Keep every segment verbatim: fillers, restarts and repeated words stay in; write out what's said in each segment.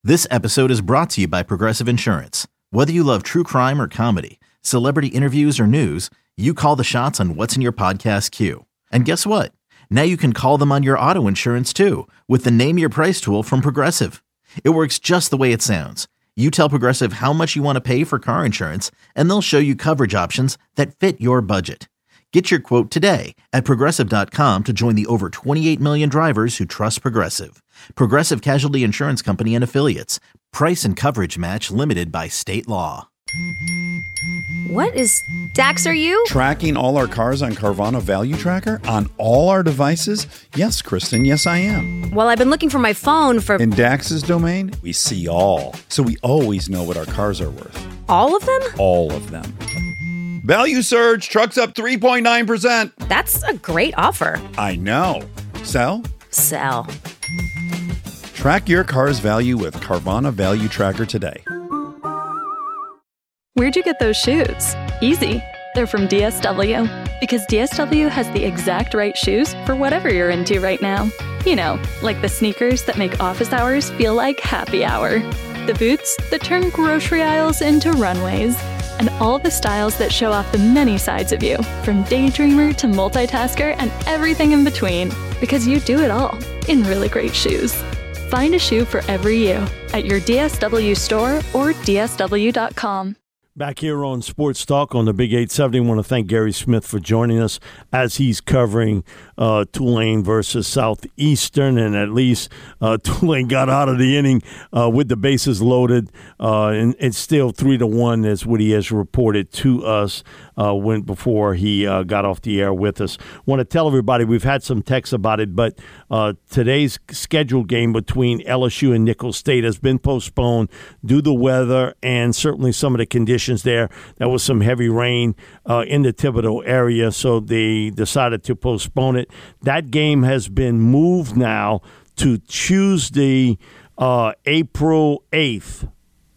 This episode is brought to you by Progressive Insurance. Whether you love true crime or comedy, celebrity interviews or news, you call the shots on what's in your podcast queue. And guess what? Now you can call them on your auto insurance too with the Name Your Price tool from Progressive. It works just the way it sounds. You tell Progressive how much you want to pay for car insurance, and they'll show you coverage options that fit your budget. Get your quote today at Progressive dot com to join the over twenty-eight million drivers who trust Progressive. Progressive Casualty Insurance Company and Affiliates. Price and coverage match limited by state law. What is Dax, are you? Tracking all our cars on Carvana Value Tracker on all our devices? Yes, Kristen, yes I am. Well, I've been looking for my phone for... In Dax's domain, we see all. So we always know what our cars are worth. All of them? All of them. Value surge, trucks up three point nine percent. That's a great offer. I know. Sell? Sell. Track your car's value with Carvana Value Tracker today. Where'd you get those shoes? Easy. They're from D S W. Because D S W has the exact right shoes for whatever you're into right now. You know, like the sneakers that make office hours feel like happy hour. The boots that turn grocery aisles into runways. And all the styles that show off the many sides of you, from daydreamer to multitasker and everything in between. Because you do it all in really great shoes. Find a shoe for every you at your D S W store or D S W dot com. Back here on Sports Talk on the Big eight seventy, I want to thank Gary Smith for joining us as he's covering uh, Tulane versus Southeastern, and at least uh, Tulane got out of the inning uh, with the bases loaded, uh, and it's still three to one, is what he has reported to us uh, when before he uh, got off the air with us. Want to tell everybody we've had some texts about it, but uh, today's scheduled game between L S U and Nicholls State has been postponed due to the weather and certainly some of the conditions there. There was some heavy rain uh, in the Thibodaux area, so they decided to postpone it. That game has been moved now to Tuesday, uh, April eighth.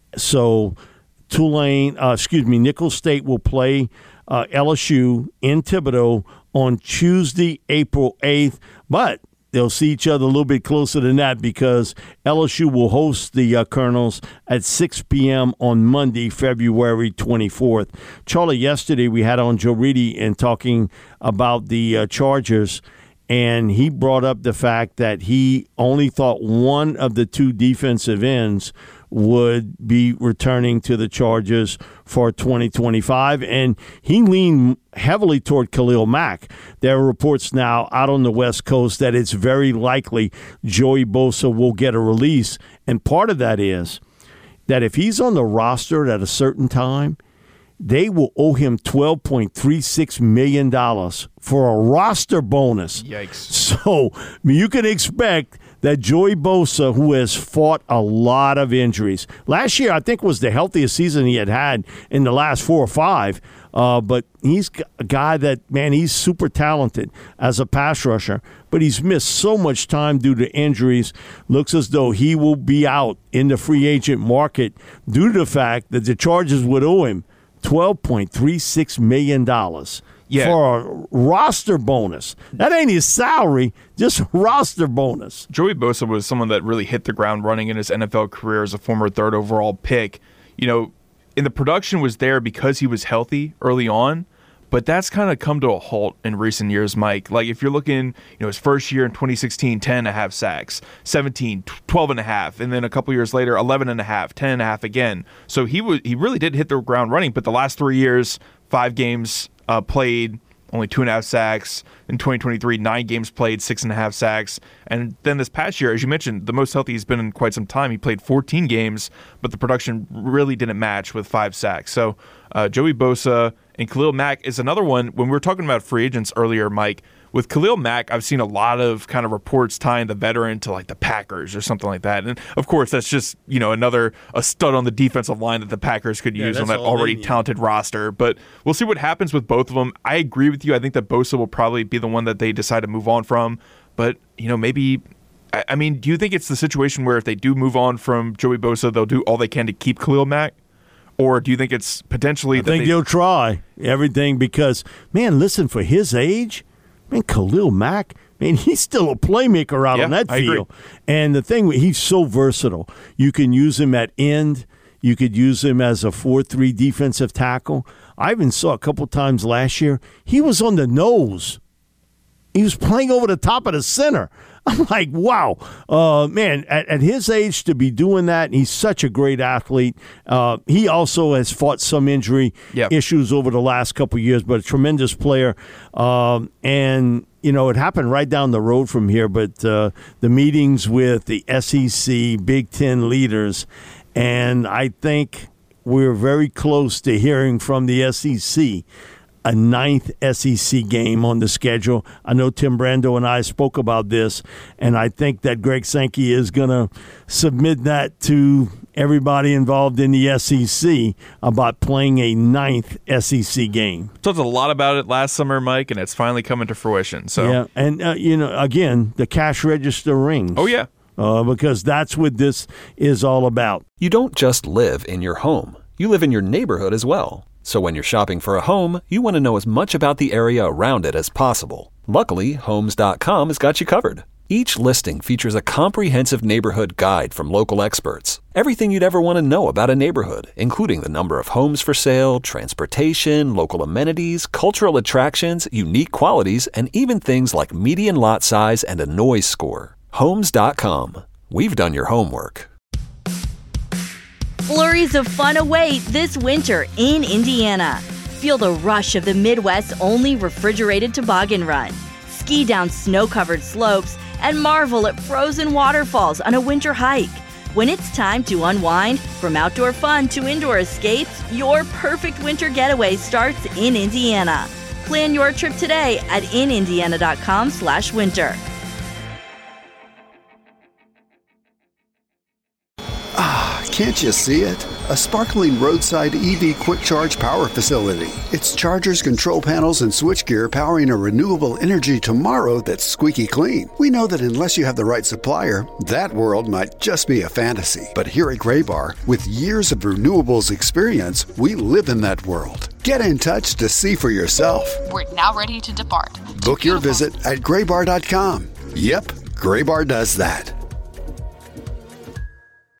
So Tulane, uh, excuse me, Nicholls State will play uh, L S U in Thibodaux on Tuesday, April eighth, but they'll see each other a little bit closer than that because L S U will host the uh, Colonels at six p.m. on Monday, February twenty-fourth. Charlie, yesterday we had on Joe Reedy and talking about the uh, Chargers, and he brought up the fact that he only thought one of the two defensive ends would be returning to the Chargers for twenty twenty-five, and he leaned heavily toward Khalil Mack. There are reports now out on the West Coast that it's very likely Joey Bosa will get a release, and part of that is that if he's on the roster at a certain time, they will owe him twelve point three six million dollars for a roster bonus. Yikes. So you can expect that Joey Bosa, who has fought a lot of injuries. Last year, I think, was the healthiest season he had had in the last four or five. Uh, but he's a guy that, man, he's super talented as a pass rusher. But he's missed so much time due to injuries. Looks as though he will be out in the free agent market due to the fact that the Chargers would owe him twelve point three six million dollars. Yeah. For a roster bonus. That ain't his salary, just a roster bonus. Joey Bosa was someone that really hit the ground running in his N F L career as a former third overall pick. You know, and the production was there because he was healthy early on, but that's kind of come to a halt in recent years, Mike. Like, if you're looking, you know, his first year in twenty sixteen, ten and a half sacks, seventeen, twelve and a half, and then a couple years later, eleven and a half, ten and a half again. So he was, he really did hit the ground running, but the last three years, five games Uh, played, only two and a half sacks. In twenty twenty-three, nine games played, six and a half sacks. And then this past year, as you mentioned, the most healthy he's been in quite some time. He played fourteen games, but the production really didn't match with five sacks. So uh, Joey Bosa and Khalil Mack is another one. When we were talking about free agents earlier, Mike, with Khalil Mack, I've seen a lot of kind of reports tying the veteran to like the Packers or something like that. And of course, that's just, you know, another a stud on the defensive line that the Packers could use yeah, on that already talented roster. But we'll see what happens with both of them. I agree with you. I think that Bosa will probably be the one that they decide to move on from. But, you know, maybe, I, I mean, do you think it's the situation where if they do move on from Joey Bosa, they'll do all they can to keep Khalil Mack? Or do you think it's potentially I that think they- they'll try everything because, man, listen, for his age, man, Khalil Mack, I mean, he's still a playmaker out yeah, on that I field. agree. And the thing, he's so versatile. You can use him at end. You could use him as a four three defensive tackle. I even saw a couple times last year, he was on the nose. He was playing over the top of the center. I'm like, wow, uh, man, at, at his age to be doing that, and he's such a great athlete. Uh, he also has fought some injury yep. issues over the last couple of years, but a tremendous player. Um, and, you know, it happened right down the road from here, but uh, the meetings with the S E C, Big Ten leaders, and I think we're very close to hearing from the S E C a ninth S E C game on the schedule. I know Tim Brando and I spoke about this, and I think that Greg Sankey is going to submit that to everybody involved in the S E C about playing a ninth S E C game. Talked a lot about it last summer, Mike, and it's finally coming to fruition. So yeah, and uh, you know, again, the cash register rings. Oh yeah, uh, because that's what this is all about. You don't just live in your home; you live in your neighborhood as well. So when you're shopping for a home, you want to know as much about the area around it as possible. Luckily, Homes dot com has got you covered. Each listing features a comprehensive neighborhood guide from local experts. Everything you'd ever want to know about a neighborhood, including the number of homes for sale, transportation, local amenities, cultural attractions, unique qualities, and even things like median lot size and a noise score. Homes dot com. We've done your homework. Flurries of fun await this winter in Indiana. Feel the rush of the Midwest's only refrigerated toboggan run. Ski down snow-covered slopes and marvel at frozen waterfalls on a winter hike. When it's time to unwind, from outdoor fun to indoor escapes, your perfect winter getaway starts in Indiana. Plan your trip today at in indiana dot com slash winter. Can't you see it? A sparkling roadside E V quick charge power facility. It's chargers, control panels, and switchgear powering a renewable energy tomorrow that's squeaky clean. We know that unless you have the right supplier, that world might just be a fantasy. But here at Graybar, with years of renewables experience, we live in that world. Get in touch to see for yourself. We're now ready to depart. Book your visit at graybar dot com. Yep, Graybar does that.